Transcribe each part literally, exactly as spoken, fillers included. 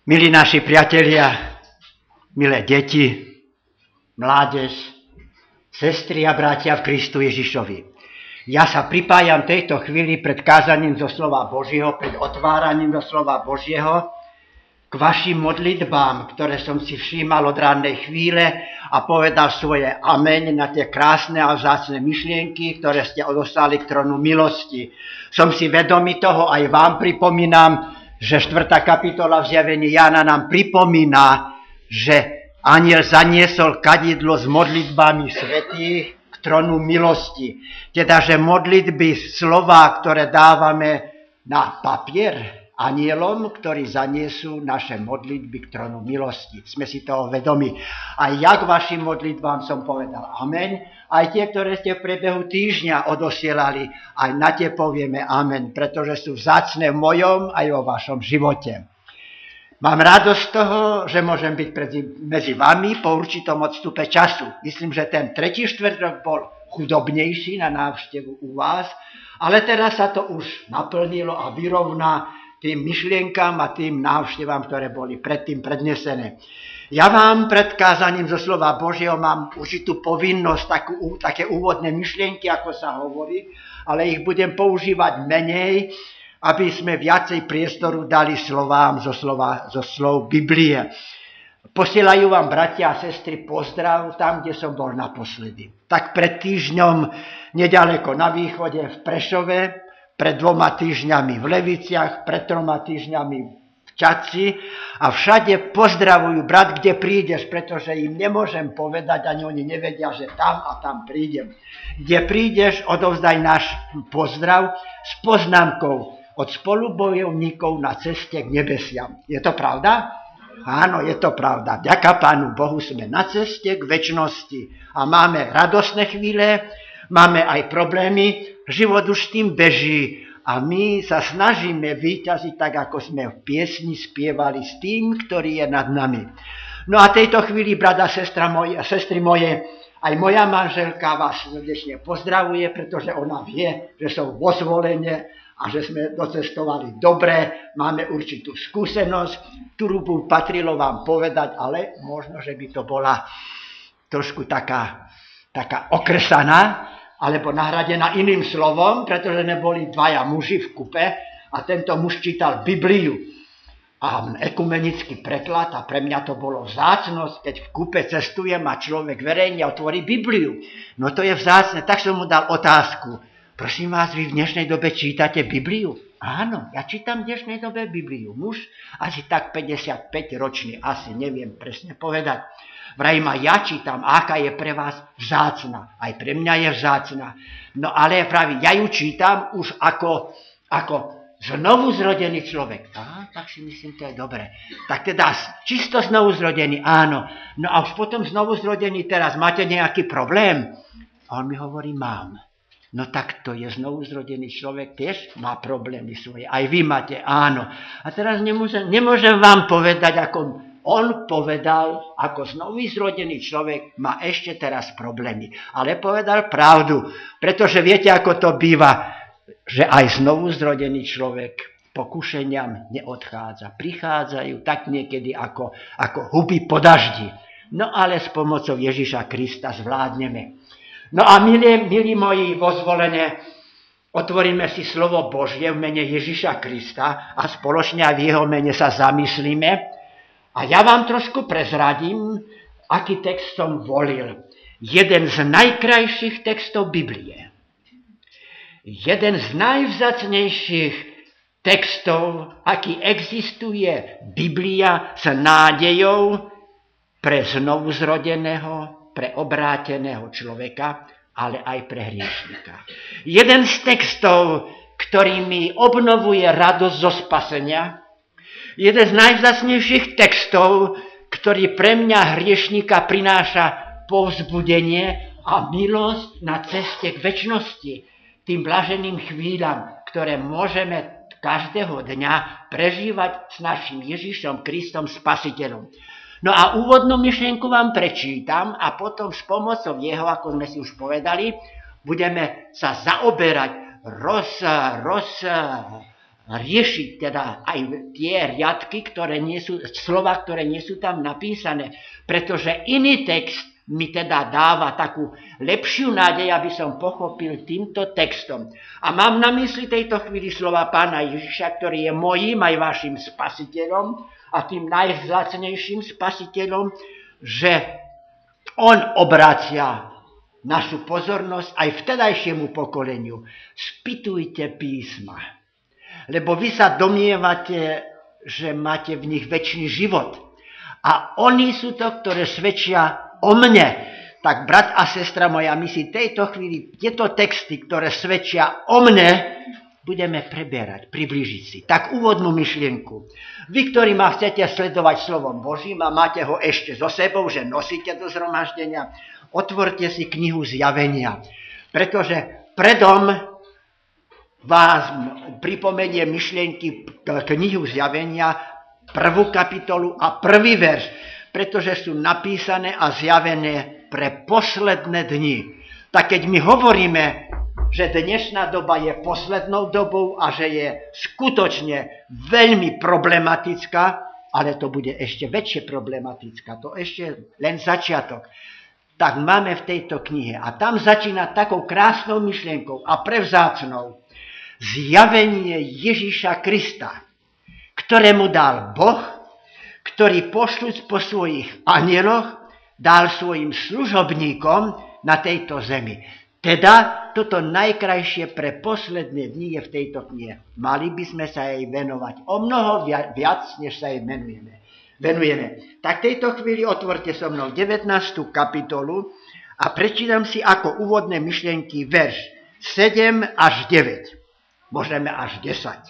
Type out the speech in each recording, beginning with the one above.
Milí naši priatelia, milé deti, mládež, sestry a bratia v Kristu Ježišovi. Ja sa pripájam tejto chvíli pred kázaním zo slova Božieho, pred otváraním zo slova Božieho k vašim modlitbám, ktoré som si všímal od rannej chvíle a povedal svoje amen na tie krásne a vzácne myšlienky, ktoré ste odoslali k trónu milosti. Som si vedomý toho, aj vám pripomínam, že štvrtá kapitola v Zjavení Jána nám pripomína, že anjel zaniesol kadidlo s modlitbami svätých k trónu milosti. Teda, že modlitby, slová, ktoré dávame na papier anjelom, ktorí zaniesú naše modlitby k trónu milosti. Sme si toho vedomi. A ja k vašim modlitbám som povedal amen. Aj tie, ktoré ste v priebehu týždňa odosielali, aj na tie povieme amen, pretože sú vzácne v mojom aj vo vašom živote. Mám radosť z toho, že môžem byť medzi vami po určitom odstupe času. Myslím, že ten tretí štvrtok bol chudobnejší na návštevu u vás, ale teraz sa to už naplnilo a vyrovná tým myšlienkam a tým návštevám, ktoré boli predtým prednesené. Ja vám pred kázaním zo slova Božieho mám určitú povinnosť, takú, také úvodné myšlienky, ako sa hovorí, ale ich budem používať menej, aby sme viacej priestoru dali slovám zo, slova, zo slov Biblie. Posielajú vám bratia a sestry pozdrav tam, kde som bol naposledy. Tak pred týždňom nedaleko na východe v Prešove, pred dvoma týždňami v Leviciach, pred troma týždňami v Čadci a všade pozdravujú, brat, kde prídeš, pretože im nemôžem povedať, ani oni nevedia, že tam a tam prídem. Kde prídeš, odovzdaj náš pozdrav s poznámkou od spolubojovníkov na ceste k nebesiam. Je to pravda? Áno, je to pravda. Ďaká Pánu Bohu, sme na ceste k večnosti a máme radosné chvíle, máme aj problémy, život už tým beží a my sa snažíme víťaziť tak, ako sme v piesni spievali s tým, ktorý je nad nami. No a tejto chvíli, brada, sestra moje, sestry moje, aj moja manželka vás srdečne pozdravuje, pretože ona vie, že som vo zvolenie a že sme docestovali dobre, máme určitú skúsenosť, ktorú by patrilo vám povedať, ale možno, že by to bola trošku taká, taká okresaná, alebo nahradená iným slovom, pretože neboli dvaja muži v kupe a tento muž čítal Bibliu a ekumenický preklad a pre mňa to bolo vzácnosť, keď v kupe cestujem a človek verejne otvorí Bibliu. No to je vzácne, tak som mu dal otázku. Prosím vás, vy v dnešnej dobe čítate Bibliu? Áno, ja čítam v dnešnej dobe Bibliu. Muž asi tak päťdesiatpäť ročný, asi neviem presne povedať. Vraj ma ja čítam, aká je pre vás vzácna. Aj pre mňa je vzácna. No ale praví, ja ju čítam už ako, ako znovu zrodený človek. Á, tak si myslím, to je dobré. Tak teda čisto znovu zrodený, áno. No a už potom znovu zrodený teraz. Máte nejaký problém? A on mi hovorí, mám. No tak to je znovu zrodený človek, tiež má problémy svoje. Aj vy máte, áno. A teraz nemôžem, nemôžem vám povedať, ako on povedal, ako znovu zrodený človek má ešte teraz problémy. Ale povedal pravdu, pretože viete, ako to býva, že aj znovu zrodený človek pokušeniam neodchádza. Prichádzajú tak niekedy ako, ako huby po daždi. No ale s pomocou Ježiša Krista zvládneme. No a milí, milí moji vozvolené, otvoríme si slovo Božie v mene Ježiša Krista a spoločne aj v jeho mene sa zamyslíme. A ja vám trošku prezradím, aký text som volil. Jeden z najkrajších textov Biblie. Jeden z najvzácnejších textov, aký existuje Biblia s nádejou pre znovuzrodeného, pre obráteného človeka, ale aj pre hriešnika. Jeden z textov, ktorý mi obnovuje radosť zo spasenia, jeden z najvzácnejších textov, ktorý pre mňa hriešnika prináša povzbudenie a milosť na ceste k večnosti, tým blaženým chvíľam, ktoré môžeme každého dňa prežívať s našim Ježišom Kristom Spasiteľom. No a úvodnú myšlienku vám prečítam a potom s pomocou jeho, ako sme si už povedali, budeme sa zaoberať roz, roz, riešiť teda aj tie riadky, ktoré nie sú, slova, ktoré nie sú tam napísané, pretože iný text mi teda dáva takú lepšiu nádej, aby som pochopil týmto textom. A mám na mysli tejto chvíli slova Pána Ježiša, ktorý je mojím aj vašim spasiteľom a tým najvzácnejším spasiteľom, že on obracia našu pozornosť aj vtedajšiemu pokoleniu. Spýtujte písma, lebo vy sa domnievate, že máte v nich večný život. A oni sú to, ktoré svedčia o mne. Tak brat a sestra moja, my si tejto chvíli tieto texty, ktoré svedčia o mne, budeme preberať, priblížiť si. Tak úvodnú myšlienku. Vy, ktorí ma chcete sledovať slovom Božím a máte ho ešte so sebou, že nosíte do zhromaždenia, otvorte si knihu Zjavenia. Pretože predom vás pripomenie myšlienky knihu Zjavenia, prvú kapitolu a prvý verš, pretože sú napísané a zjavené pre posledné dni. Tak keď my hovoríme, že dnešná doba je poslednou dobou a že je skutočne veľmi problematická, ale to bude ešte väčšie problematická, to ešte len začiatok, tak máme v tejto knihe. A tam začína takou krásnou myšlienkou a prevzácnou zjavenie Ježiša Krista, ktorému dal Boh, ktorý pošľúc po svojich anieloch dal svojim služobníkom na tejto zemi. Teda toto najkrajšie pre posledné dni je v tejto knihe. Mali by sme sa jej venovať o mnoho viac, než sa jej venujeme. venujeme. Tak v tejto chvíli otvorte so mnou devätnástu kapitolu a prečítam si ako úvodné myšlienky verš sedem až deväť. Môžeme až desať.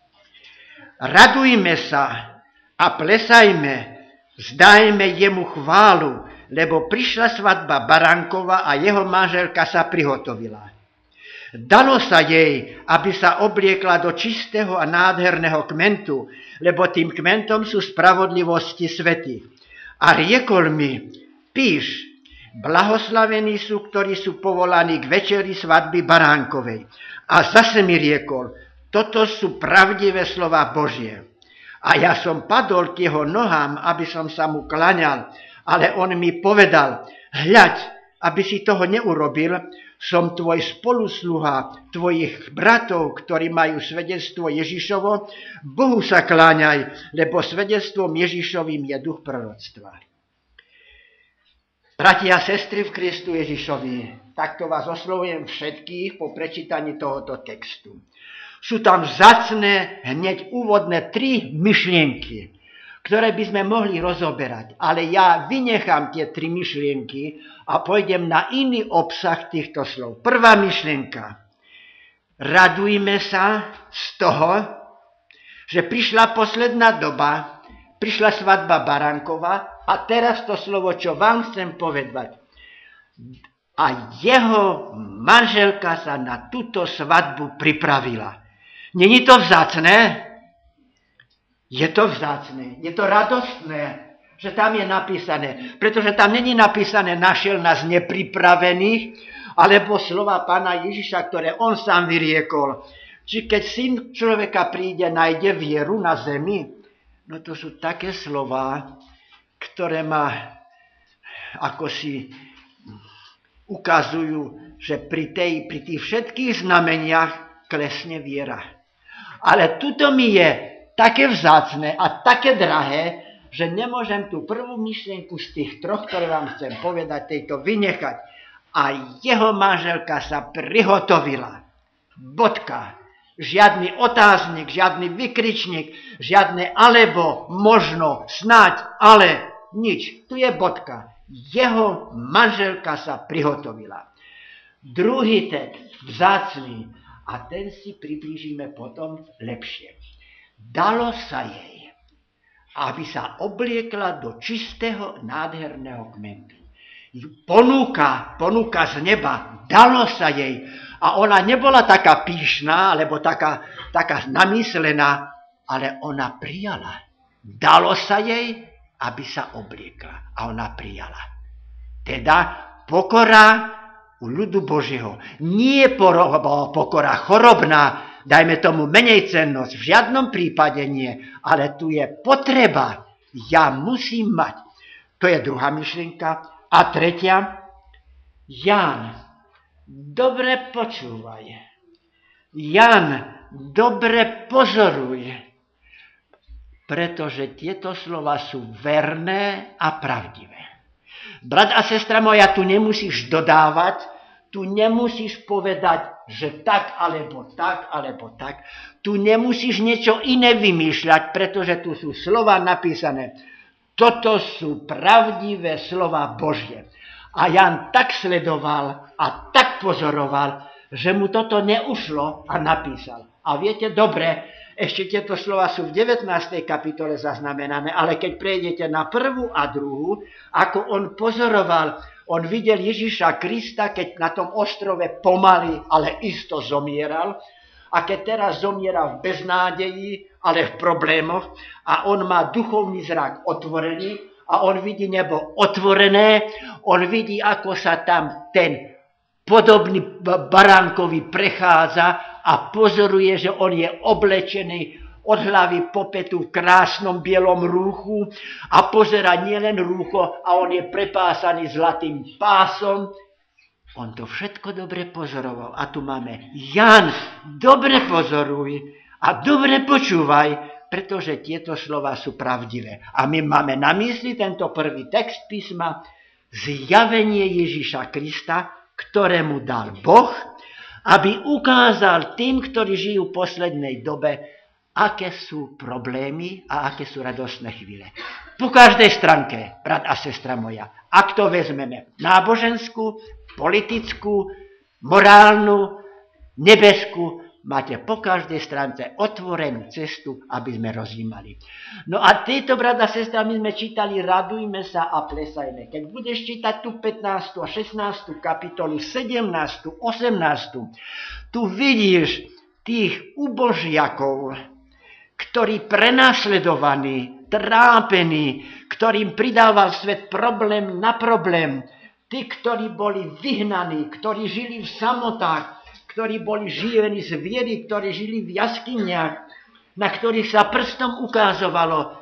Radujme sa a plesajme, zdajme jemu chválu, lebo prišla svadba Baránkova a jeho manželka sa prihotovila. Dalo sa jej, aby sa obliekla do čistého a nádherného kmentu, lebo tým kmentom sú spravodlivosti svätých. A riekol mi, píš, blahoslavení sú, ktorí sú povolaní k večeri svadby Baránkovej. A zase mi riekol, toto sú pravdivé slova Božie. A ja som padol k jeho nohám, aby som sa mu klaňal, ale on mi povedal, hľaď, aby si toho neurobil, som tvoj spolusluha, tvojich bratov, ktorí majú svedectvo Ježišovo, Bohu sa kláňaj, lebo svedectvom Ježišovým je duch proroctva. Bratia a sestry v Kristu Ježišovi, takto vás oslovujem všetkých po prečítaní tohoto textu. Sú tam vzácne hneď úvodné tri myšlienky, ktoré by sme mohli rozoberať, ale ja vynechám tie tri myšlienky a pôjdem na iný obsah týchto slov. Prvá myšlienka. Radujme sa z toho, že prišla posledná doba, prišla svadba Baránkova a teraz to slovo, čo vám chcem povedať. A jeho manželka sa na túto svadbu pripravila. Není to vzácné? Je to vzácne, je to radostné, že tam je napísané, pretože tam není napísané našiel nás nepripravených, alebo slova Pána Ježiša, ktoré on sám vyriekol. Či keď syn človeka príde, nájde vieru na zemi, no to sú také slova, ktoré ma ako si ukazujú, že pri, tej, pri tých všetkých znameniach klesne viera. Ale tuto mi je také vzácne a také drahé, že nemôžem tú prvú myšlienku z tých troch, ktoré vám chcem povedať, tejto vynechať. A jeho manželka sa prihotovila. Bodka. Žiadny otáznik, žiadny vykričník, žiadne alebo, možno, snáď, ale, nič. Tu je bodka. Jeho manželka sa prihotovila. Druhý text, vzácný, a ten si priblížime potom lepšie. Dalo sa jej, aby sa obliekla do čistého, nádherného kmentu. Ponúka, ponúka z neba, dalo sa jej. A ona nebola taká pyšná, alebo taká, taká namyslená, ale ona prijala. Dalo sa jej, aby sa obliekla. A ona prijala. Teda pokora u ľudu Božieho. Nie pokora chorobná, dajme tomu menej cennosť, v žiadnom prípade nie, ale tu je potreba, ja musím mať. To je druhá myšlienka. A tretia, Ján, dobre počúvaj. Ján, dobre pozoruj, pretože tieto slova sú verné a pravdivé. Brat a sestra moja, tu nemusíš dodávať, tu nemusíš povedať, že tak, alebo tak, alebo tak. Tu nemusíš niečo iné vymýšľať, pretože tu sú slova napísané. Toto sú pravdivé slova Božie. A Ján tak sledoval a tak pozoroval, že mu toto neušlo a napísal. A viete, dobre, ešte tieto slova sú v devätnástej kapitole zaznamenané, ale keď prejdete na prvú a druhú, ako on pozoroval, on videl Ježiša Krista, keď na tom ostrove pomaly, ale isto zomieral, a keď teraz zomiera v beznádeji, ale v problémoch, a on má duchovný zrak otvorený, a on vidí nebo otvorené, on vidí, ako sa tam ten podobný baránkovi prechádza a pozoruje, že on je oblečený od hlavy po petu v krásnom bielom rúchu a pozera nielen rúcho a on je prepásaný zlatým pásom. On to všetko dobre pozoroval. A tu máme Ján, dobre pozoruj a dobre počúvaj, pretože tieto slova sú pravdivé. A my máme na mysli tento prvý text písma, zjavenie Ježiša Krista, ktorému dal Boh, aby ukázal tým, ktorí žijú v poslednej dobe, aké sú problémy a aké sú radostné chvíle. Po každej stránke, brat a sestra moja, ak to vezmeme náboženskú, politickú, morálnu, nebeskú, máte po každej stránke otvorenú cestu, aby sme rozjímali. No a tieto, brat a sestra, my sme čítali radujme sa a plesajme. Keď budeš čítať tú pätnástu a šestnástu kapitolu, sedemnástu, osemnástu, tu vidíš tých ubožiakov, ktorí prenasledovaní, trápení, ktorým pridával svet problém na problém, tí, ktorí boli vyhnaní, ktorí žili v samotách, ktorí boli živení z viery, ktorí žili v jaskyniach, na ktorých sa prstom ukázovalo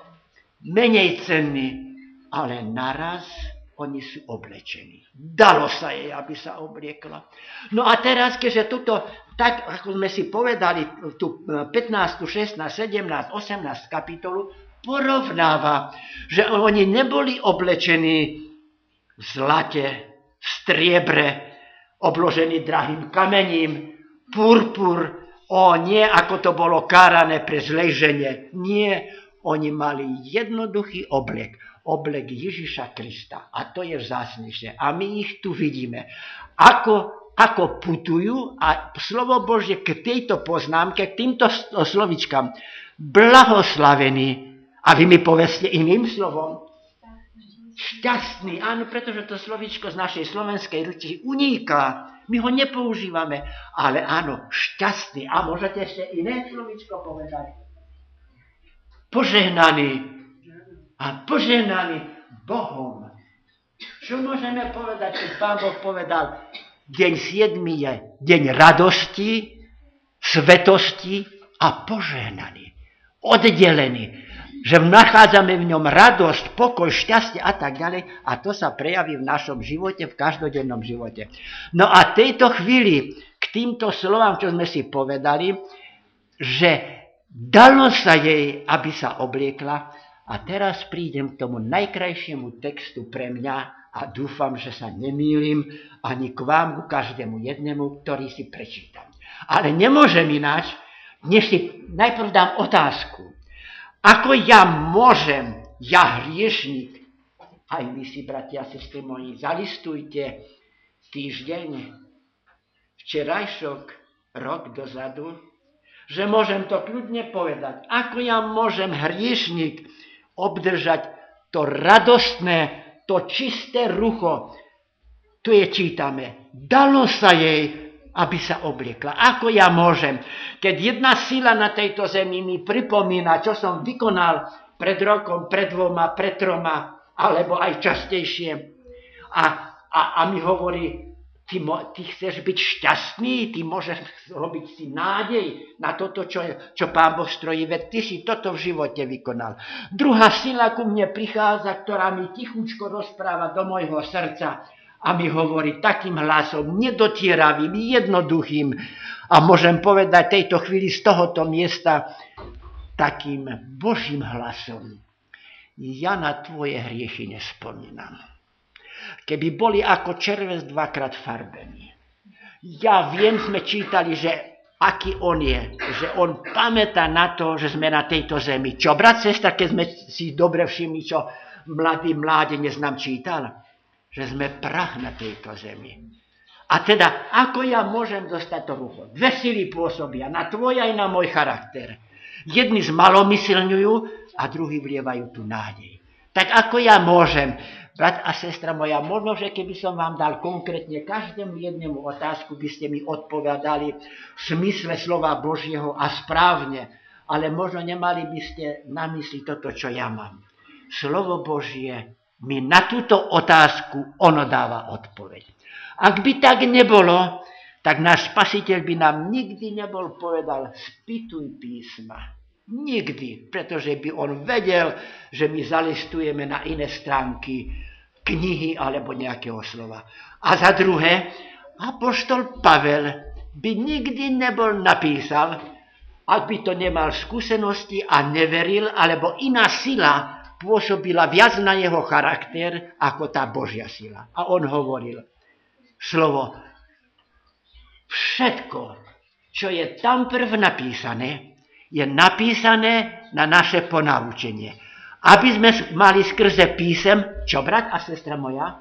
menej cenní, ale naraz oni sú oblečení. Dalo sa jej, aby sa obliekla. No a teraz, keďže tuto, tak ako sme si povedali, tu pätnástu, šestnástu, sedemnástu, osemnástu kapitolu, porovnáva, že oni neboli oblečení v zlate, v striebre, obložený drahým kamením, purpur, o nie, ako to bolo kárané pre zlejženie. Nie, oni mali jednoduchý oblek, oblek Ježiša Krista. A to je vzácnejšie. A my ich tu vidíme, ako, ako putujú a slovo Božie k tejto poznámke, k týmto slovičkám, blahoslavení. A vy mi povedzte iným slovom, šťastný, áno, pretože to slovíčko z našej slovenskej reči uniká. My ho nepoužívame, ale áno, šťastný. A môžete ešte iné slovíčko povedať? Požehnaný. A požehnaný Bohom. Čo môžeme povedať, keď Pán Boh povedal, deň siedmy je deň radosti, svetosti a požehnaný. Oddelený. Že nachádzame v ňom radosť, pokoj, šťastie a tak ďalej a to sa prejaví v našom živote, v každodennom živote. No a tejto chvíli k týmto slovám, čo sme si povedali, že dalo sa jej, aby sa obliekla a teraz prídem k tomu najkrajšiemu textu pre mňa a dúfam, že sa nemýlim ani k vám, ku každému jednému, ktorý si prečítam. Ale nemôžem ináč, než si najprv dám otázku. Ako ja môžem, ja hriešnik, aj vy si, bratia a sestry moji, zalistujte týždeň, včerajšok, rok dozadu, že môžem to kľudne povedať. Ako ja môžem, hriešnik, obdržať to radostné, to čisté rucho. Tu je čítame. Dalo sa jej, aby sa obliekla. Ako ja môžem? Keď jedna sila na tejto zemi mi pripomína, čo som vykonal pred rokom, pred dvoma, pred troma, alebo aj častejšie. A, a, a mi hovorí, Ty, mo, ty chceš byť šťastný, ty môžeš robiť si nádej na toto, čo, čo Pán Boh strojí, veď ty si toto v živote vykonal. Druhá sila ku mne prichádza, ktorá mi tichučko rozpráva do môjho srdca a mi hovorí takým hlasom, nedotieravým, jednoduchým a môžem povedať tejto chvíli z tohoto miesta takým Božím hlasom. Ja na tvoje hriechy nespomínam. Keby boli ako červes dvakrát farbení. Ja viem, sme čítali, že aký on je, že on pamätá na to, že sme na tejto zemi. Čo, brat, sestra, keď sme si dobre všimli, čo mladý mládenec nám čítal? Že sme prach na tejto zemi. A teda, ako ja môžem dostať to rucho? Dve sily pôsobia, na tvoj aj na môj charakter. Jedni zmalomyselňujú a druhí vlievajú tú nádej. Tak ako ja môžem, brat a sestra moja, možno, že keby som vám dal konkrétne každému jednému otázku, by ste mi odpovedali v smysle slova Božieho a správne, ale možno nemali by ste na mysli toto, čo ja mám. Slovo Božie mi na túto otázku ono dáva odpoveď. Ak by tak nebolo, tak náš Spasiteľ by nám nikdy nebol povedal spýtuj písma. Nikdy, pretože by on vedel, že my zalistujeme na iné stránky knihy alebo nejakého slova. A za druhé, apoštol Pavel by nikdy nebol napísal, ak by to nemal skúsenosti a neveril, alebo iná sila pôsobila viac na jeho charakter ako tá Božia sila. A on hovoril slovo všetko, čo je tam prv napísané, je napísané na naše ponaučenie. Aby sme mali skrze písem, čo brat a sestra moja?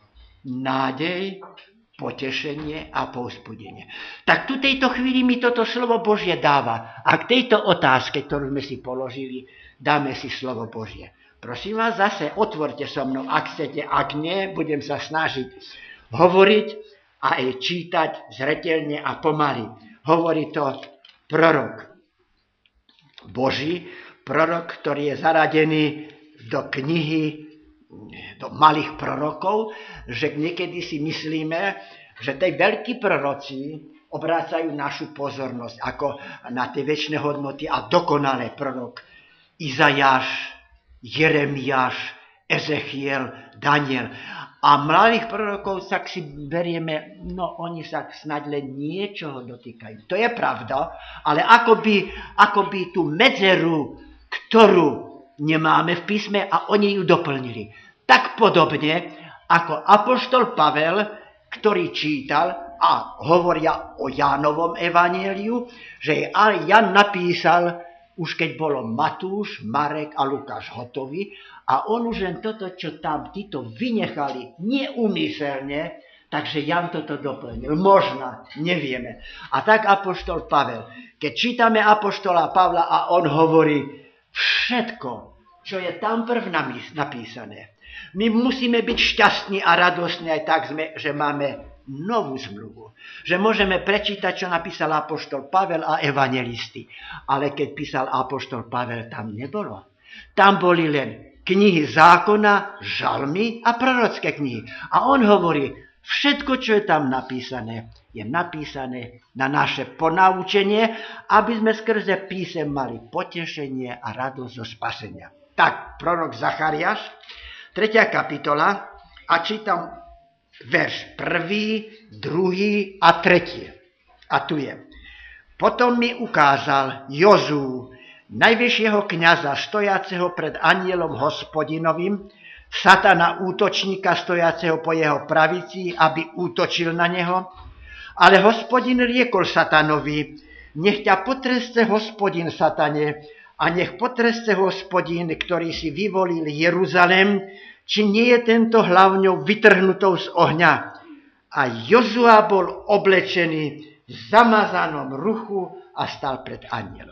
Nádej, potešenie a povzbudenie. Tak tu tejto chvíli mi toto slovo Božie dáva. A k tejto otázke, ktorú sme si položili, dáme si slovo Božie. Prosím vás zase, otvorte so mnou, ak chcete, ak nie, budem sa snažiť hovoriť a aj čítať zreteľne a pomaly. Hovorí to prorok Boží, prorok, ktorý je zaradený do knihy, do malých prorokov, že niekedy si myslíme, že tej veľkí proroci obrácajú našu pozornosť ako na tie večné hodnoty a dokonalé prorok Izajáš, Jeremiáš, Ezechiel, Daniel. A mladých prorokov tak si berieme, no oni sa snáď len niečoho dotýkajú. To je pravda, ale akoby, akoby tú medzeru, ktorú nemáme v písme a oni ju doplnili. Tak podobne ako apoštol Pavel, ktorý čítal a hovoria o Jánovom evanjeliu, že Jan napísal, už keď bolo Matúš, Marek a Lukáš hotoví, a on už len toto, čo tam títo vynechali neumyselne, takže Jan toto doplnil. Možno, nevieme. A tak apoštol Pavel, keď čítame apoštola Pavla a on hovorí všetko, čo je tam prv napísané. My musíme byť šťastní a radostní aj tak, sme, že máme novú zmluvu. Že môžeme prečítať, čo napísal apoštol Pavel a evanjelisti. Ale keď písal apoštol Pavel, tam nebolo. Tam boli len knihy zákona, žalmy a prorocké knihy. A on hovorí, všetko, čo je tam napísané, je napísané na naše ponaučenie, aby sme skrze písem mali potešenie a radosť zo spasenia. Tak, prorok Zachariáš, tretia kapitola, a čítam verš prvý, druhý a tretí. A tu je. Potom mi ukázal Jozú, najvyššieho kňaza stojaceho pred anielom Hospodinovým, satana útočníka stojaceho po jeho pravici, aby útočil na neho. Ale Hospodin riekol satanovi, nech ťa potrestce Hospodin, satane, a nech potrestce Hospodin, ktorý si vyvolil Jeruzalém, či nie je tento hlavňou vytrhnutou z ohňa. A Jozua bol oblečený v zamazanom ruchu a stal pred anielom.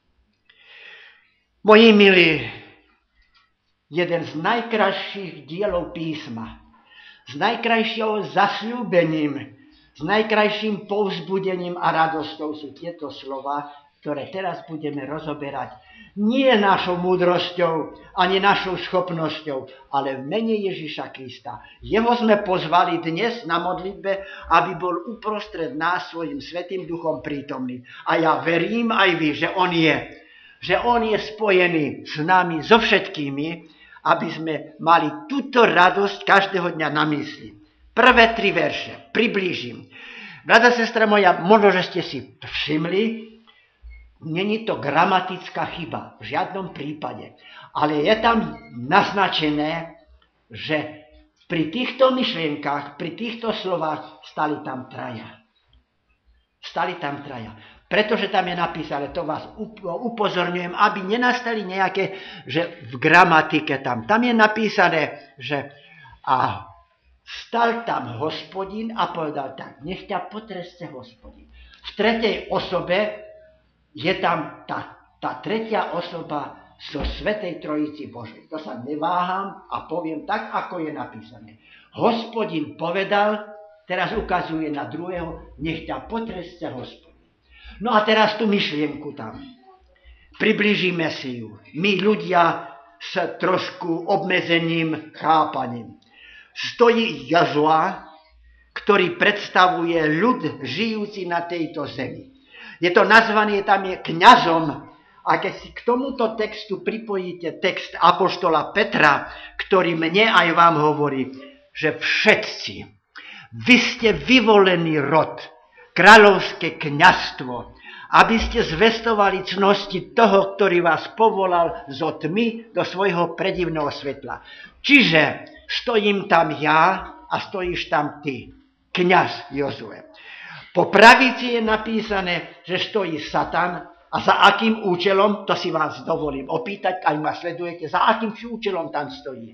Moji milí, jeden z najkrajších dielov písma, s najkrajšou zasľúbením, s najkrajším povzbudením a radostou sú tieto slova, ktoré teraz budeme rozoberať, nie našou múdrosťou, ani našou schopnosťou, ale v mene Ježiša Krista. Jeho sme pozvali dnes na modlitbe, aby bol uprostred nás svojim Svätým Duchom prítomný. A ja verím aj vy, že on je. Že on je spojený s nami, so všetkými, aby sme mali túto radosť každého dňa na mysli. Prvé tri verše priblížim. Brata, sestra moja, možno, že ste si všimli, není to gramatická chyba, v žiadnom prípade. Ale je tam naznačené, že pri týchto myšlienkach, pri týchto slovách stali tam traja. Stali tam traja. Pretože tam je napísané, to vás upozorňujem, aby nenastali nejaké, že v gramatike tam. Tam je napísané, že a stal tam Hospodin a povedal tak, nech ťa potreste Hospodin. V tretej osobe je tam tá, tá tretia osoba zo Svätej Trojici Božej. To sa neváham a poviem tak, ako je napísané. Hospodin povedal, teraz ukazuje na druhého, nech ťa potreste Hospodin. No a teraz tú myšlienku tam. Priblížime si ju. My ľudia s trošku obmedzeným chápaním. Stojí Jozua, ktorý predstavuje ľud žijúci na tejto zemi. Je to nazvané, tam je kňazom. A keď si k tomuto textu pripojíte text apoštola Petra, ktorý mne aj vám hovorí, že všetci, vy ste vyvolený rod, kráľovské kňazstvo, aby ste zvestovali cnosti toho, ktorý vás povolal zo tmy do svojho predivného svetla. Čiže stojím tam ja a stojíš tam ty, kňaz Jozue. Po pravici je napísané, že stojí Satan a za akým účelom, to si vás dovolím opýtať, ak ma sledujete, za akým účelom tam stojí?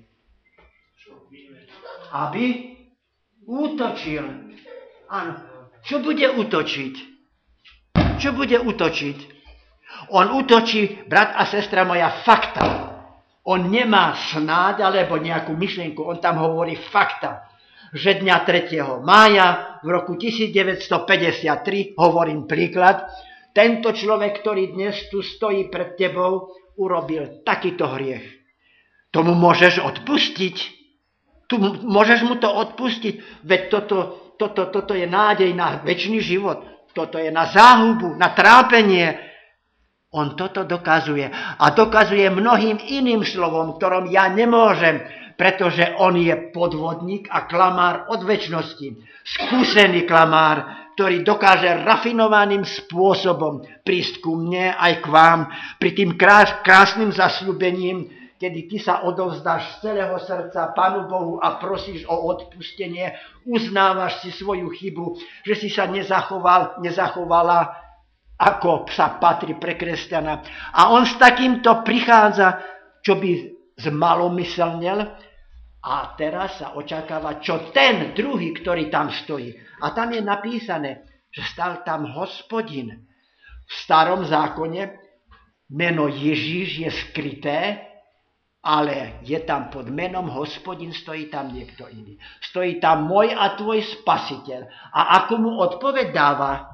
Aby útočil. Áno. Čo bude útočiť? Čo bude útočiť? On útočí, brat a sestra moja, fakta. On nemá snáď alebo nejakú myšlienku, on tam hovorí fakta. Že dňa tretieho mája v roku devätnásťstopäťdesiattri, hovorím príklad, tento človek, ktorý dnes tu stojí pred tebou, urobil takýto hriech. Tomu môžeš odpustiť. Tu môžeš mu to odpustiť, veď toto, toto, toto je nádej na večný život. Toto je na záhubu, na trápenie. On toto dokazuje. A dokazuje mnohým iným slovom, ktorom ja nemôžem, pretože on je podvodník a klamár od večnosti. Skúsený klamár, ktorý dokáže rafinovaným spôsobom prísť ku mne aj k vám pri tým krás, krásnym zasľúbením, kedy ty sa odovzdáš z celého srdca Pánu Bohu a prosíš o odpustenie, uznávaš si svoju chybu, že si sa nezachoval, nezachovala, ako sa patrí pre kresťana. A on s takýmto prichádza, čo by zmalomyselnel, a teraz sa očakáva, čo ten druhý, ktorý tam stojí. A tam je napísané, že stal tam Hospodin. V starom zákone meno Ježíš je skryté, ale je tam pod menom Hospodin, stojí tam niekto iný. Stojí tam môj a tvoj spasiteľ. A ako mu odpovedáva,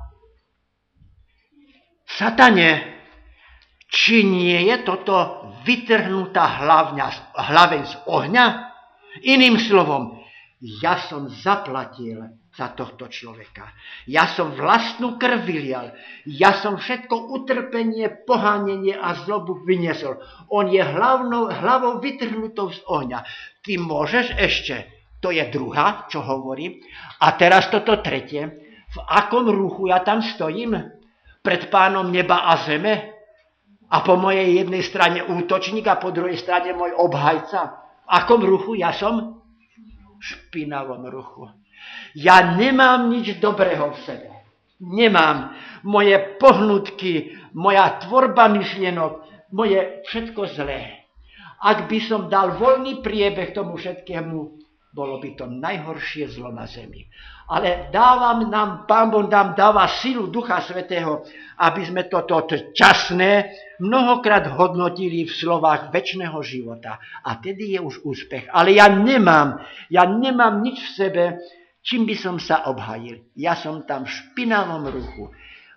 Satane, či nie je toto vytrhnutá hlavňa, hlaveň z ohňa? Iným slovom, ja som zaplatil za tohto človeka. Ja som vlastnú krv vylial. Ja som všetko utrpenie, pohánenie a zlobu vyniesol. On je hlavnou, hlavou vytrhnutou z ohňa. Ty môžeš ešte, to je druhá, čo hovorím. A teraz toto tretie. V akom ruchu ja tam stojím? Pred Pánom neba a zeme? A po mojej jednej strane útočník a po druhej strane môj obhajca. V akom ruchu ja som? V špinavom ruchu. Ja nemám nič dobrého v sebe. Nemám. Moje pohnutky, moja tvorba myšlienok, moje všetko zlé. Ak by som dal voľný priebeh tomu všetkému, bolo by to najhoršie zlo na zemi. Ale dávam nám, Pán Boh nám dáva silu Ducha Svätého, aby sme toto časné mnohokrát hodnotili v slovách večného života. A tedy je už úspech. Ale ja nemám, ja nemám nič v sebe, čím by som sa obhajil. Ja som tam v špinavom ruchu.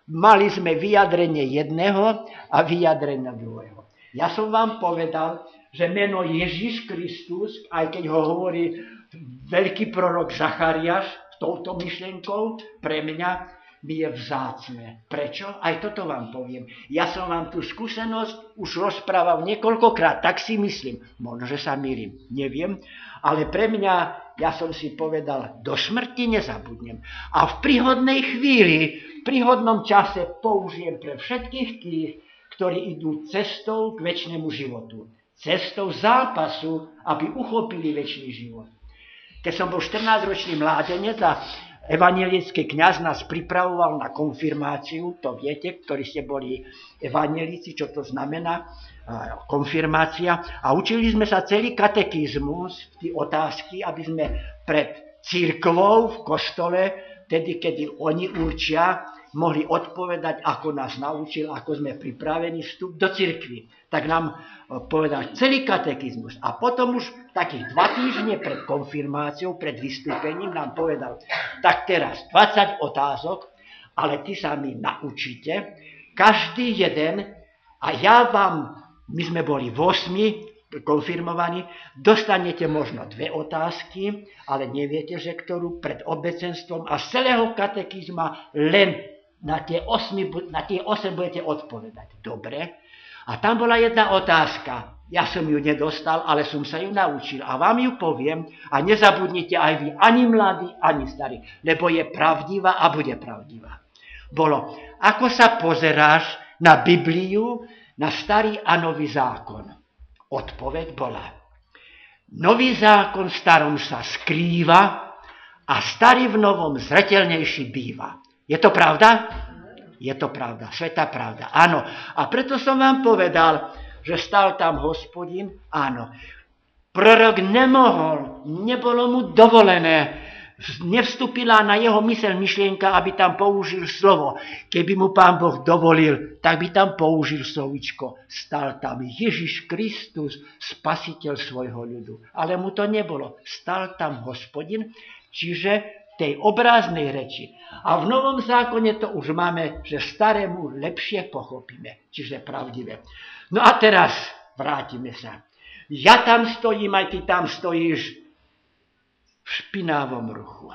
Mali sme vyjadrenie jedného a vyjadrenie druhého. Ja som vám povedal, že meno Ježiš Kristus, aj keď ho hovorí veľký prorok Zachariáš touto myšlienkou, pre mňa mi je vzácne. Prečo? Aj toto vám poviem. Ja som vám tú skúsenosť už rozprával niekoľkokrát, tak si myslím. Možno, že sa mýlim, neviem. Ale pre mňa, ja som si povedal, do smrti nezabudnem. A v príhodnej chvíli, v príhodnom čase použijem pre všetkých tých, ktorí idú cestou k večnému životu. Cestou zápasu, aby uchopili večný život. Keď som bol štrnásťročný mládenec a evanjelický kňaz nás pripravoval na konfirmáciu, to viete, ktorí ste boli evanjelíci, čo to znamená, konfirmácia. A učili sme sa celý katekizmus, tie otázky, aby sme pred cirkvou v kostole, tedy, kedy oni určia, mohli odpovedať, ako nás naučil, ako sme pripravení vstup do cirkvi. Tak nám povedal celý katekizmus. A potom už takých dva týždne pred konfirmáciou, pred vystúpením nám povedal, tak teraz dvadsať otázok, ale ty sa mi naučíte, každý jeden, a ja vám, my sme boli v osmi konfirmovaní, dostanete možno dve otázky, ale neviete, že ktorú pred obecenstvom a z celého katekizma len na tie, osmi, na tie osem budete odpovedať. Dobre? A tam bola jedna otázka. Ja som ju nedostal, ale som sa ju naučil. A vám ju poviem a nezabudnite aj vy, ani mladí, ani starí, lebo je pravdivá a bude pravdivá. Bolo, ako sa pozeráš na Bibliu, na starý a nový zákon? Odpoveď bola, nový zákon v starom sa skrýva a starý v novom zreteľnejší býva. Je to pravda? Je to pravda, svätá pravda. Áno. A preto som vám povedal, že stal tam Hospodin. Áno. Prorok nemohol, nebolo mu dovolené, nevstúpila na jeho myseľ myšlienka, aby tam použil slovo. Keby mu Pán Boh dovolil, tak by tam použil slovičko. Stal tam Ježiš Kristus, spasiteľ svojho ľudu. Ale mu to nebolo. Stal tam Hospodin, čiže tej obráznej reči. A v Novom zákone to už máme, že starému lepšie pochopíme. Čiže pravdivé. No a teraz vrátime sa. Ja tam stojím, aj ty tam stojíš v špinavom ruchu.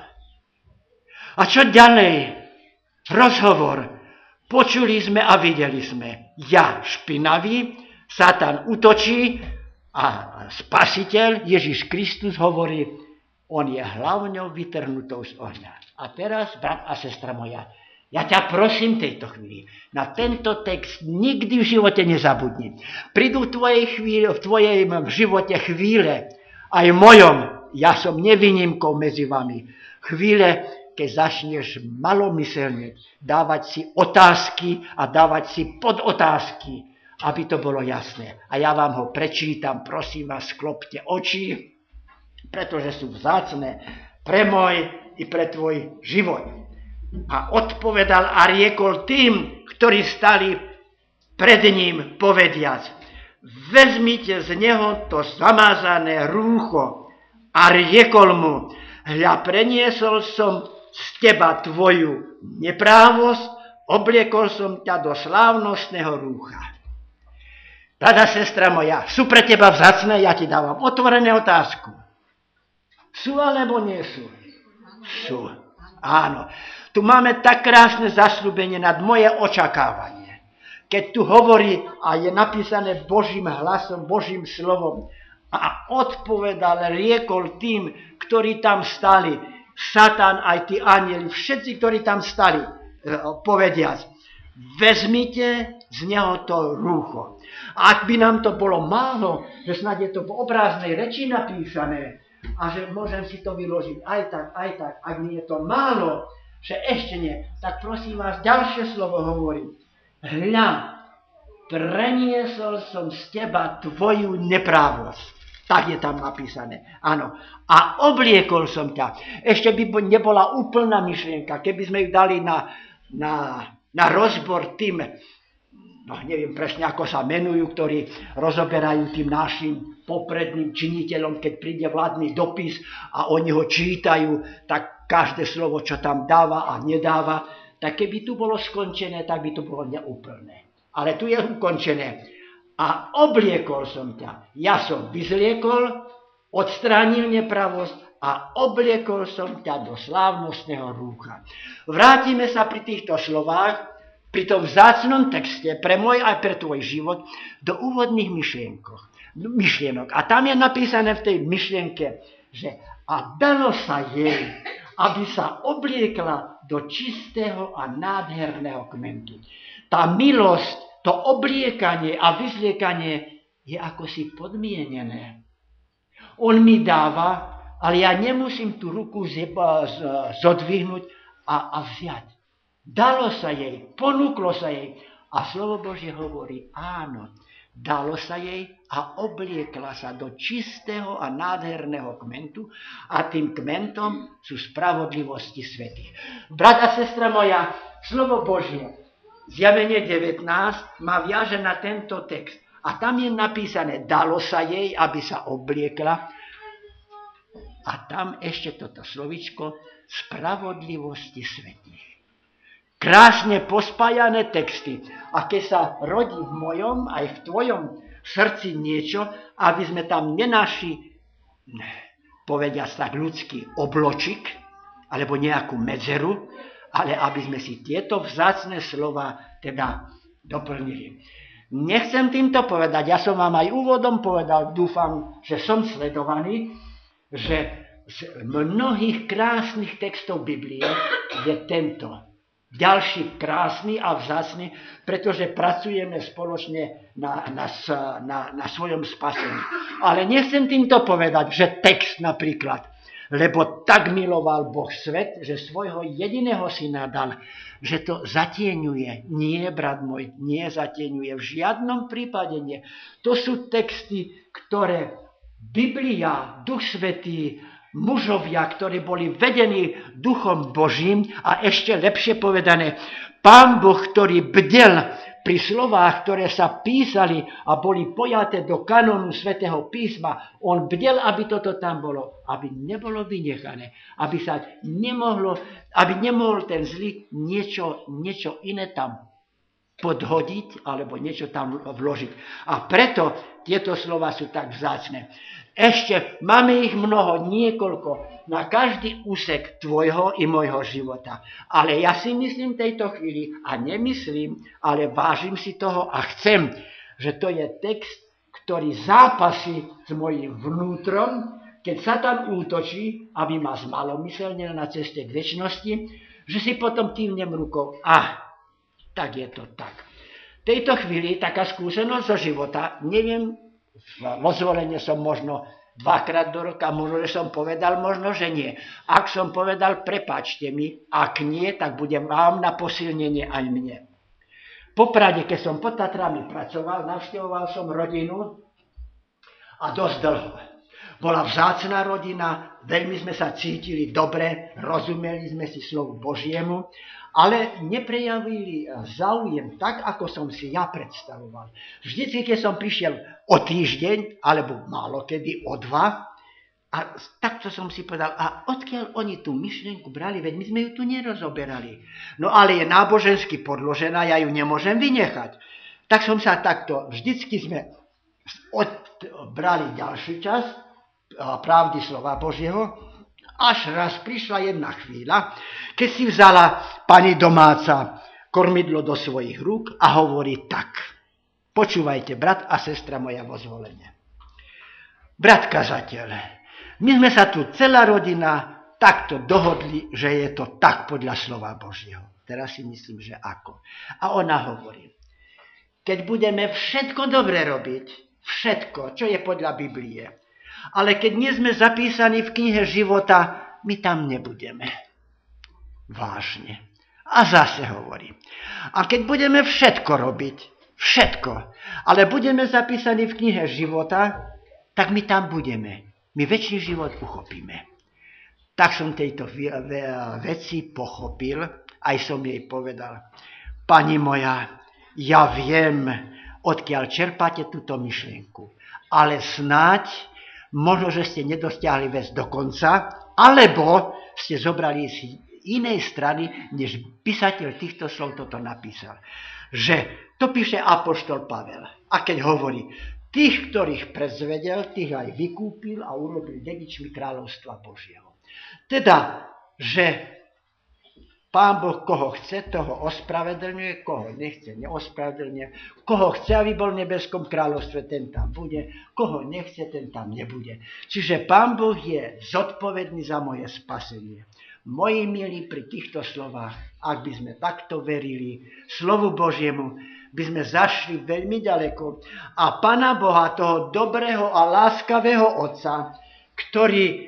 A čo ďalej? Rozhovor. Počuli sme a videli sme. Ja špinavý, Satan útočí a spasiteľ Ježiš Kristus hovorí, on je hlavňou vytrhnutou z ohňa. A teraz, brat a sestra moja, ja ťa prosím tejto chvíli, na tento text nikdy v živote nezabudni. Prídu v tvojej chvíli, v tvojej v živote chvíle, aj v mojom, ja som nevinímkou medzi vami, chvíle, keď začneš malomyselne dávať si otázky a dávať si podotázky, aby to bolo jasné. A ja vám ho prečítam, prosím vás, sklopte oči, pretože sú vzácne pre môj i pre tvoj život. A odpovedal a riekol tým, ktorí stali pred ním, povediac, vezmite z neho to zamázané rúcho. A riekol mu, hľa, preniesol som z teba tvoju neprávosť, obliekol som ťa do slávnostného rúcha. Rada sestra moja, sú pre teba vzácne, ja ti dávam otvorené otázku. Sú alebo nie sú? Sú. Áno. Tu máme tak krásne zasľúbenie nad moje očakávanie. Keď tu hovorí a je napísané Božím hlasom, Božím slovom a odpovedal, riekol tým, ktorí tam stali, Satan, aj tí anjeli, všetci, ktorí tam stali, povediac, vezmite z neho to rúcho. A ak by nám to bolo málo, že snad je to v obráznej reči napísané, a že môžem si to vyložiť aj tak, aj tak. Ak mi je to málo, že ešte nie, tak prosím vás, ďalšie slovo hovorím. Hľa, preniesol som z teba tvoju neprávosť. Tak je tam napísané. Áno. A obliekol som ťa. Ešte by nebola úplná myšlienka, keby sme ju dali na, na, na rozbor tým, no neviem presne, ako sa menujú, ktorí rozoberajú tým našim popredným činiteľom, keď príde vládny dopis a oni ho čítajú, tak každé slovo, čo tam dáva a nedáva, tak keby tu bolo skončené, tak by to bolo neúplné. Ale tu je ukončené. A obliekol som ťa. Ja som vyzliekol, odstránil nepravosť a obliekol som ťa do slávnostného rúcha. Vrátime sa pri týchto slovách, pri tom vzácnom texte, pre môj aj pre tvoj život, do úvodných myšlienok. A tam je napísané v tej myšlienke, že a dalo sa jej, aby sa obliekla do čistého a nádherného kmentu. Tá milosť, to obliekanie a vyzliekanie je ako si podmienené. On mi dáva, ale ja nemusím tú ruku zodvihnúť a, a vziať. Dalo sa jej, ponúklo sa jej a slovo Božie hovorí áno. Dalo sa jej a obliekla sa do čistého a nádherného kmentu a tým kmentom sú spravodlivosti svätých. Brat a sestra moja, slovo Božie Zjavenie devätnásť ma viaže na tento text. A tam je napísané, dalo sa jej, aby sa obliekla. A tam ešte toto slovičko, spravodlivosti svätých. Krásne pospájané texty. A keď sa rodí v mojom, aj v tvojom srdci niečo, aby sme tam nenašli, povedia tak ľudský obločik, alebo nejakú medzeru, ale aby sme si tieto vzácne slova teda doplnili. Nechcem týmto povedať, ja som vám aj úvodom povedal, dúfam, že som sledovaný, že z mnohých krásnych textov Biblie je tento ďalší krásny a vzácny, pretože pracujeme spoločne na, na, na, na svojom spasení. Ale nechcem týmto povedať, že text napríklad, lebo tak miloval Boh svet, že svojho jediného syna dal, že to zatieňuje. Nie, brat môj, nie zatieňuje. V žiadnom prípade nie. To sú texty, ktoré Biblia, Duch Svätý, mužovia, ktorí boli vedení Duchom Božím a ešte lepšie povedané, Pán Boh, ktorý bdel pri slovách, ktoré sa písali a boli pojaté do kanónu Svätého písma, on bdel, aby toto tam bolo, aby nebolo vynechané, aby sa nemohlo, aby nemohol ten zlý niečo, niečo iné tam podhodiť alebo niečo tam vložiť. A preto tieto slova sú tak vzácne. Ešte máme ich mnoho, niekoľko, na každý úsek tvojho i môjho života. Ale ja si myslím v tejto chvíli, a nemyslím, ale vážim si toho a chcem, že to je text, ktorý zápasí s mojím vnútrom, keď Satan útočí, aby ma zmalomyselnil na ceste k večnosti, že si potom kývnem rukou, a tak je to tak. V tejto chvíli taká skúsenosť zo života, neviem, vo zvolenie som možno dvakrát do roka, možno, že som povedal, možno, že nie. Ak som povedal, prepáčte mi, ak nie, tak budem vám na posilnenie aj mne. Poprade, keď som pod Tatrami pracoval, navštevoval som rodinu a dosť dlho. Bola vzácna rodina, veľmi sme sa cítili dobre, rozumeli sme si slovu Božiemu, ale neprejavili záujem tak, ako som si ja predstavoval. Vždycky, keď som prišiel o týždeň, alebo málo kedy o dva, a takto som si povedal, a odkiaľ oni tú myšlienku brali, veď my sme ju tu nerozoberali. No ale je nábožensky podložená, ja ju nemôžem vynechať. Tak som sa takto, vždycky sme odbrali ďalší čas, pravdy slova Božieho, až raz prišla jedna chvíľa, keď si vzala pani domáca kormidlo do svojich rúk a hovorí tak. Počúvajte, brat a sestra moja vo zvolenie. Brat kazateľ, my sme sa tu celá rodina takto dohodli, že je to tak podľa slova Božieho. Teraz si myslím, že ako. A ona hovorí, keď budeme všetko dobre robiť, všetko, čo je podľa Biblie, ale keď nie sme zapísaní v knihe života, my tam nebudeme. Vážne. A zase hovorí. A keď budeme všetko robiť, všetko, ale budeme zapísaní v knihe života, tak my tam budeme. My večný život uchopíme. Tak som tejto veci pochopil, aj som jej povedal. Pani moja, ja viem, odkiaľ čerpáte túto myšlienku, ale snáď možno, že ste nedostiahli vec do konca, alebo ste zobrali si inej strany, než písateľ týchto slov toto napísal. Že to píše apoštol Pavel. A keď hovorí, tých, ktorých prezvedel, tých aj vykúpil a urobil dedičmi kráľovstva Božieho. Teda, že Pán Boh koho chce, toho ospravedlňuje, koho nechce, neospravedlňuje. Koho chce, aby bol v nebeskom kráľovstve, ten tam bude. Koho nechce, ten tam nebude. Čiže Pán Boh je zodpovedný za moje spasenie. Moji milí, pri týchto slovách, ak by sme takto verili slovu Božiemu, by sme zašli veľmi ďaleko. A Pána Boha, toho dobrého a láskavého Otca, ktorý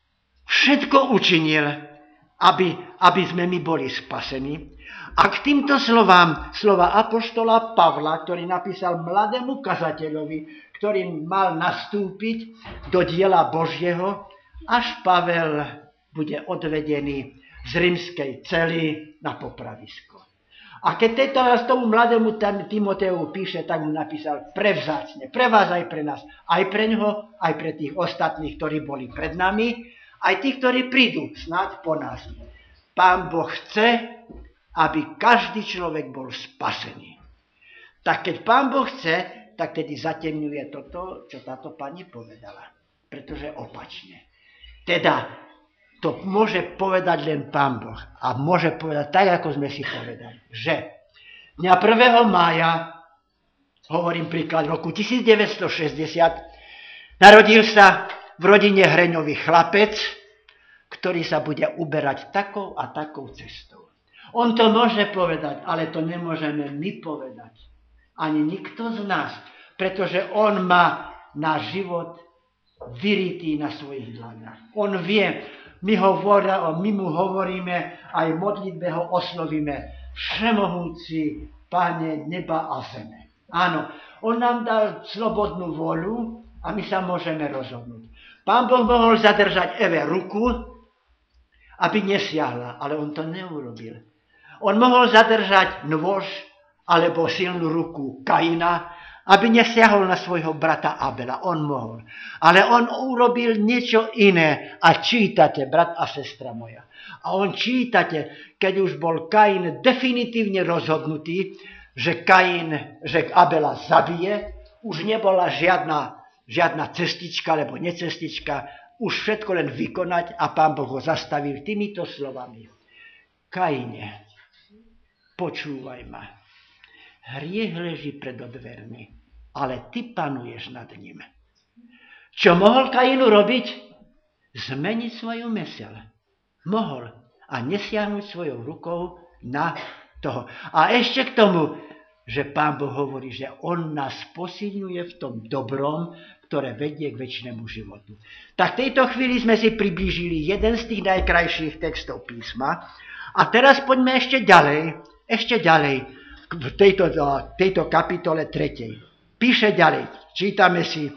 všetko učinil, Aby, aby sme my boli spasení. A k týmto slovám, slova apoštola Pavla, ktorý napísal mladému kazateľovi, ktorý mal nastúpiť do diela Božieho, až Pavel bude odvedený z rímskej cely na popravisko. A keď tejto raz tomu mladému Timotejovu píše, tak mu napísal prevzácne, pre vás aj pre nás, aj pre ňoho, aj pre tých ostatných, ktorí boli pred nami, aj tí, ktorí prídu snáď po nás. Pán Boh chce, aby každý človek bol spasený. Tak keď Pán Boh chce, tak tedy zatemňuje toto, čo táto pani povedala. Pretože opačne. Teda to môže povedať len Pán Boh. A môže povedať tak, ako sme si povedali. Že dňa prvého mája, hovorím príklad, v roku devätnásťstošesťdesiat, narodil sa v rodine Hreňový chlapec, ktorý sa bude uberať takou a takou cestou. On to môže povedať, ale to nemôžeme my povedať. Ani nikto z nás, pretože on má náš život vyritý na svojich dlaniach. On vie, my, hovora, my mu hovoríme, aj modlitbe ho oslovíme, všemohúci Pane neba a zeme. Áno, on nám dal slobodnú voľu a my sa môžeme rozhodnúť. Pán Boh mohol zadržať Eve ruku, aby nesiahla, ale on to neurobil. On mohol zadržať nôž alebo silnú ruku Kaina, aby nesiahol na svojho brata Abela. On mohol. Ale on urobil niečo iné. A čítate, brat a sestra moja. A on čítate, keď už bol Kain definitívne rozhodnutý, že Kain, že Abela zabije, už nebola žiadna Žiadna cestička, alebo necestička, už všetko len vykonať a Pán Boh ho zastavil týmito slovami. Kaine, počúvaj ma. Hriech leží pred dvermi, ale ty panuješ nad ním. Čo mohol Kain urobiť? Zmeniť svoju myseľ. Mohol. A nesiahnuť svojou rukou na toho. A ešte k tomu, že Pán Boh hovorí, že on nás posilňuje v tom dobrom, ktoré vedie k večnému životu. Tak v tejto chvíli sme si priblížili jeden z tých najkrajších textov písma. A teraz poďme ešte ďalej, ešte ďalej v tejto, tejto kapitole tretej. Píše ďalej, čítame si,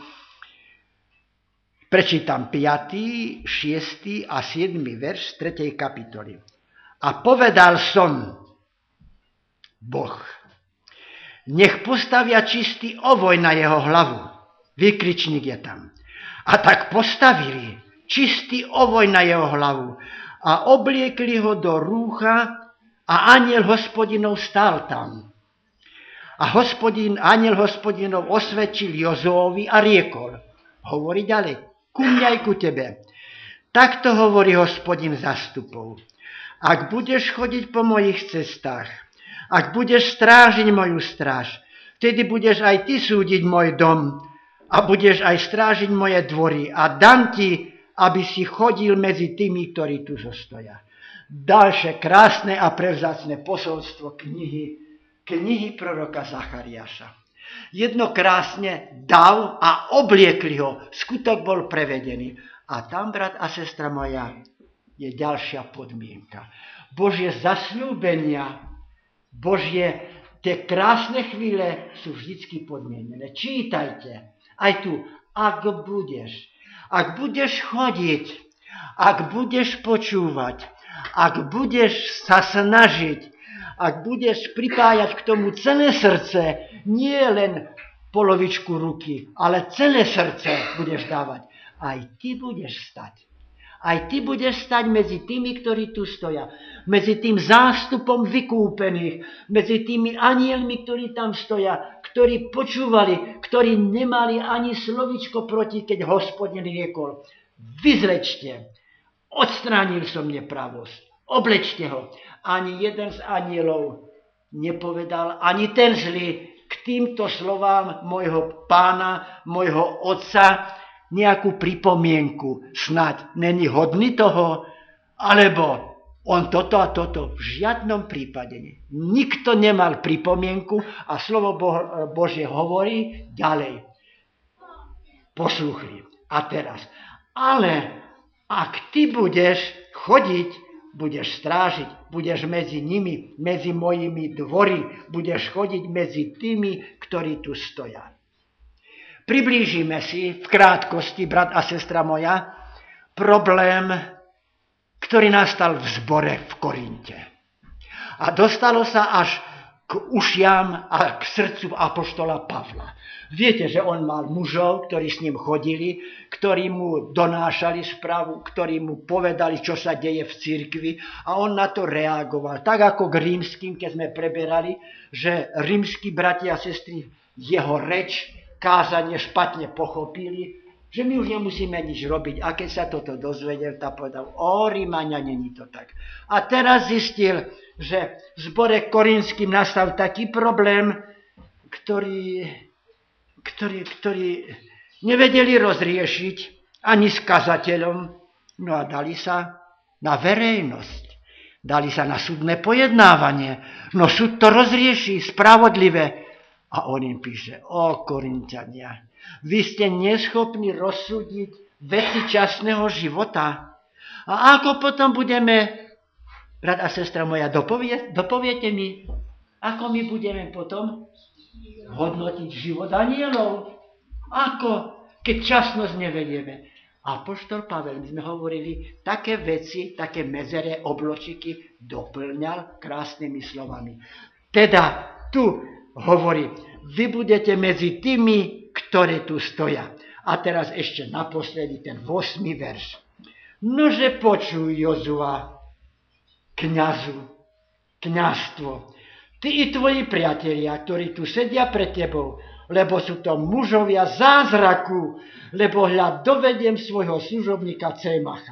prečítam piaty, šiesty a siedmy verš z tretej kapitoly. A povedal som, Boh, nech postavia čistý ovoj na jeho hlavu. Výkričník je tam. A tak postavili čistý ovoj na jeho hlavu a obliekli ho do rúcha a anjel Hospodinov stál tam. A hospodin, anjel Hospodinov osvedčil Jozóvi a riekol, hovorí ďalej, ku mňa aj ku tebe. Takto hovorí Hospodin zastupov. Ak budeš chodiť po mojich cestách, ak budeš strážiť moju stráž, vtedy budeš aj ty súdiť môj dom, a budeš aj strážiť moje dvory a dám ti, aby si chodil medzi tými, ktorí tu zostoja. Ďalšie krásne a prevzácne posolstvo knihy, knihy proroka Zachariáša. Jedno krásne dal a obliekli ho. Skutok bol prevedený. A tam, brat a sestra moja, je ďalšia podmienka. Božie zasľúbenia, Božie tie krásne chvíle sú vždycky podmienené. Čítajte. Aj tu, ak budeš, ak budeš chodiť, ak budeš počúvať, ak budeš sa snažiť, ak budeš pripájať k tomu celé srdce, nie len polovičku ruky, ale celé srdce budeš dávať, aj ty budeš stať. Aj ty budeš stať medzi tými, ktorí tu stoja. Medzi tým zástupom vykúpených, medzi tými anielmi, ktorí tam stoja, ktorí počúvali, ktorí nemali ani slovičko proti, keď Hospodin riekol: vyzlečte, odstránil som nepravosť, oblečte ho. Ani jeden z anielov nepovedal, ani ten zlý, k týmto slovám môjho pána, môjho otca, nejakú pripomienku, snáď není hodný toho, alebo on toto a toto. V žiadnom prípade nie. Nikto nemal pripomienku a slovo Bo- Božie hovorí ďalej. Posluchli. A teraz. Ale ak ty budeš chodiť, budeš strážiť, budeš medzi nimi, medzi mojimi dvory, budeš chodiť medzi tými, ktorí tu stoja. Priblížime si v krátkosti, brat a sestra moja, problém, ktorý nastal v zbore v Korinte. A dostalo sa až k ušiam a k srdcu apoštola Pavla. Viete, že on mal mužov, ktorí s ním chodili, ktorí mu donášali správu, ktorí mu povedali, čo sa deje v cirkvi, a on na to reagoval. Tak ako k rímskym, keď sme preberali, že rímski bratia a sestry jeho reč, kázanie špatne pochopili, že my už nemusíme nič robiť. A keď sa toto dozvedel, tak povedal: o Rímania, není to tak. A teraz zistil, že v zbore korinským nastal taký problém, ktorý, ktorý, ktorý nevedeli rozriešiť ani s kazateľom. No a dali sa na verejnosť. Dali sa na súdne pojednávanie. No súd to rozrieši spravodlivé. A on im píše: o Korinťania, vy ste neschopní rozsúdiť veci časného života. A ako potom budeme, brat a sestra moja, dopovie, dopoviete mi, ako my budeme potom hodnotiť život anielov? Ako, keď časnosť nevedieme? Apoštol Pavel, my sme hovorili, také veci, také mezere, obločiky doplňal krásnymi slovami. Teda tu hovorí: vy budete medzi tými, ktorí tu stoja. A teraz ešte naposledy ten ôsmy verš. Nože počuj, Jozua, kňazu, kňazstvo, ty i tvoji priatelia, ktorí tu sedia pred tebou, lebo sú to mužovia zázraku, lebo hľad dovediem svojho služobníka Cémacha.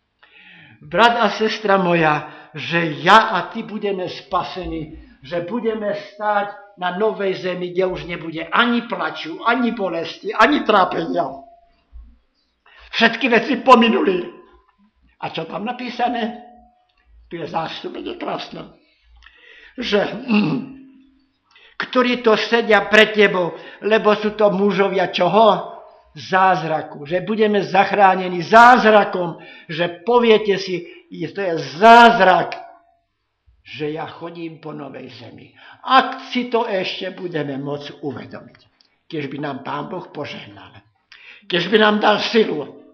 Brat a sestra moja, že ja a ty budeme spasení, že budeme stáť na novej zemi, kde už nebude ani plaču, ani bolesti, ani trápenia. Všetky veci pominuli. A čo tam napísané? Tu je zástupne krásne. Že mm, ktorí to sedia pred tebou, lebo sú to mužovia čoho? Zázraku. Že budeme zachránení zázrakom, že poviete si, to je zázrak, že ja chodím po novej zemi. Ak si to ešte budeme môcť uvedomiť. Keď by nám Pán Boh požehnal. Keď by nám dal silu.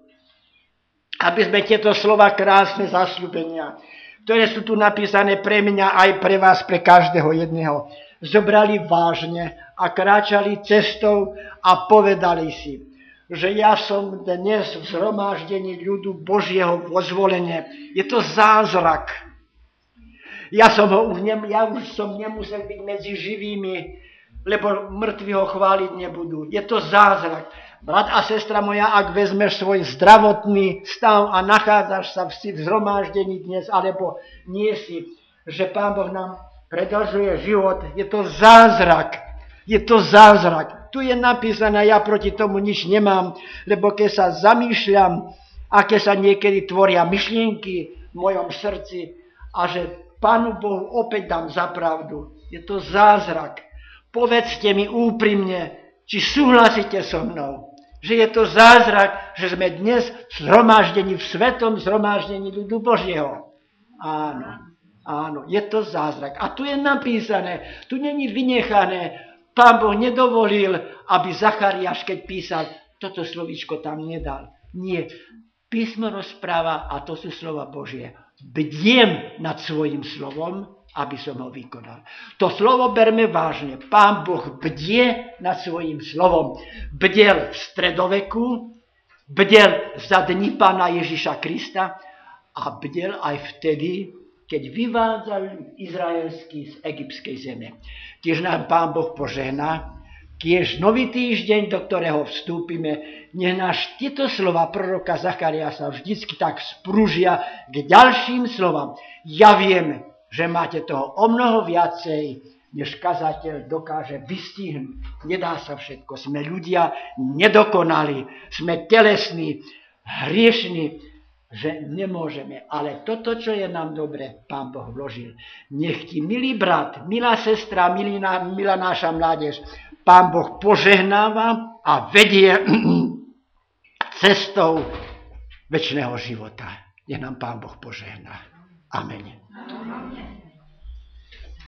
Aby sme tieto slova krásne zasľúbenia, ktoré sú tu napísané pre mňa aj pre vás, pre každého jedného, zobrali vážne a kráčali cestou a povedali si, že ja som dnes v zhromaždení ľudu Božieho vo zvolenie. Je to zázrak. Ja som, ho už, nem, ja už som nemusel byť medzi živými, lebo mŕtvi ho chváliť nebudú. Je to zázrak. Brat a sestra moja, ak vezmeš svoj zdravotný stav a nachádzaš sa v zhromaždení dnes, alebo nie si, že Pán Boh nám predlžuje život, je to zázrak. Je to zázrak. Tu je napísané, ja proti tomu nič nemám, lebo keď sa zamýšľam, aké sa niekedy tvoria myšlienky v mojom srdci a že Pánu Bohu opäť dám za pravdu. Je to zázrak. Povedzte mi úprimne, či súhlasíte so mnou, že je to zázrak, že sme dnes zhromaždení v svetom zhromaždení ľudu Božieho. Áno, áno, je to zázrak. A tu je napísané, tu není vynechané. Pán Boh nedovolil, aby Zachariáš, keď písal, toto slovíčko tam nedal. Nie. Písmo rozpráva, a to sú slova Božie. Bdiem nad svojim slovom, aby som ho vykonal. To slovo berme vážne. Pán Boh bdie nad svojim slovom. Bdel v stredoveku, bdel za dní Pána Ježiša Krista a bdel aj vtedy, keď vyvádzal izraelský z egyptskej zeme. Tiež nám Pán Boh požehná, tiež nový týždeň, do ktorého vstúpime, nech nás tieto slova proroka Zachariáša vždycky tak sprúžia k ďalším slovám. Ja viem, že máte toho o mnoho viacej, než kazateľ dokáže vystihnúť. Nedá sa všetko. Sme ľudia nedokonalí, sme telesní, hriešní, že nemôžeme. Ale toto, čo je nám dobre, Pán Boh vložil. Nech ti, milý brat, milá sestra, milá, milá naša mládež, Pán Boh požehnáva a vedie cestou večného života. Nech nám Pán Boh požehná. Amen.